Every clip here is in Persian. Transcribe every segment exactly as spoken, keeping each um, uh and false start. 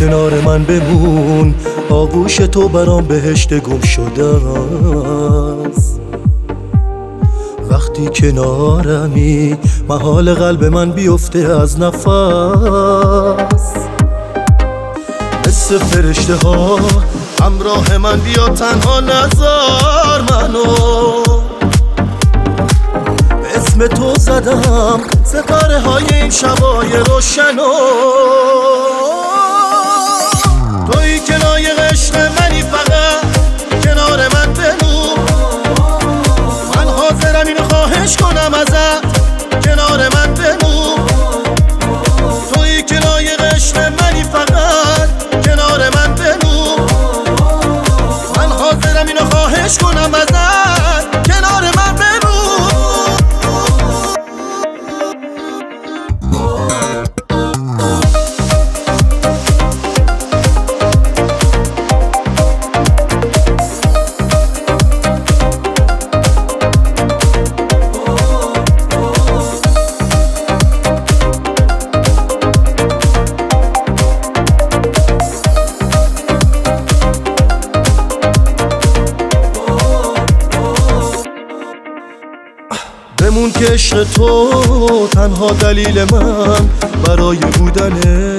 کنار من بمون، آغوش تو برام بهشت گم شده است. وقتی کنارمی محال قلب من بیفته از نفس. مثل فرشته ها همراه من بیا، تنها نذار منو. به اسم تو زدم ستاره های این شبای روشنو. تویی که لایق عشق منی، فقط کنار من بمون. من حاضرم اینو خواهش کنم ازت، کنار من بمون. تویی که لایق عشق منی، فقط کنار من بمون. من حاضرم اینو خواهش کنم ازت، کنار من بمون. بمون که عشق تو تنها دلیل من برای بودنه.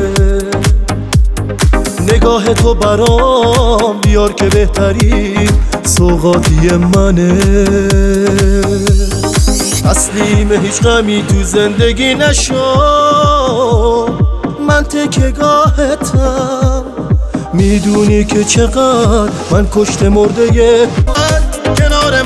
نگاه تو برام بیار که بهترین سوغاتی منه. تسلیم هیچ غمی تو زندگی نشو، من تکیه‌گاهتم. میدونی که چقدر من کشته مرده کنار